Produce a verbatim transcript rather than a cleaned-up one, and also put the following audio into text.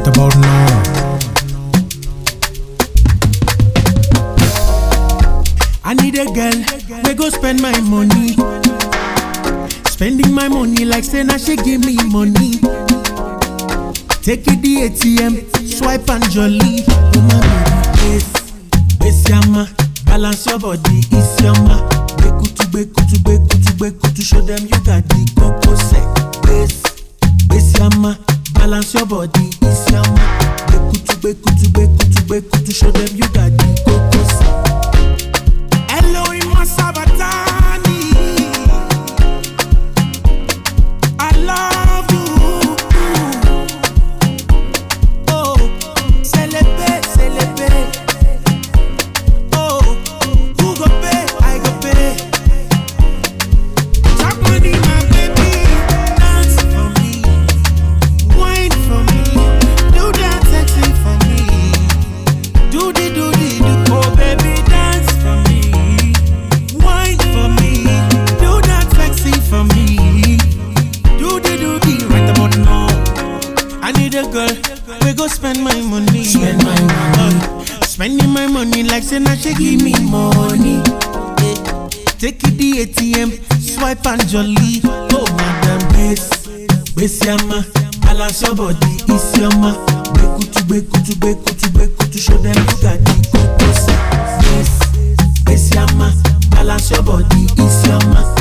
about now. I need a girl, we go spend my money. Spending my money like say now she give me money. Take it the A T M, swipe and jolly. Oh my baby, yes, yes yama. Balance your body, is yama. Bekutu, bekutu, bekutu, bekutu. Show them you got the coco set. Yes, yes yama. Balance your body, is yama. Bekutu, bekutu, bekutu, bekutu. Show them you got the coco set. Hello, Ima Sabatani. I love you. Oh, celebrate, celebrate. Oh, who go pay? I go pay. Drop money, my baby. Dance for me, wine for me, do that sexy for me. Do the, do the, do. Oh, baby, dance for me, wine for me, do that sexy for me. Do the, do the, right about now. I need a girl, we go spend my money. Spend my money. Spending my money like say now she give me money. Eh, take it the A T M, swipe and jolly. Oh madam, base, base yama. Balance your body, is yama. Bekutu, bekutu, bekutu, bekutu. Show them you got the coco set. Base, base yama. Balance your body, is yama.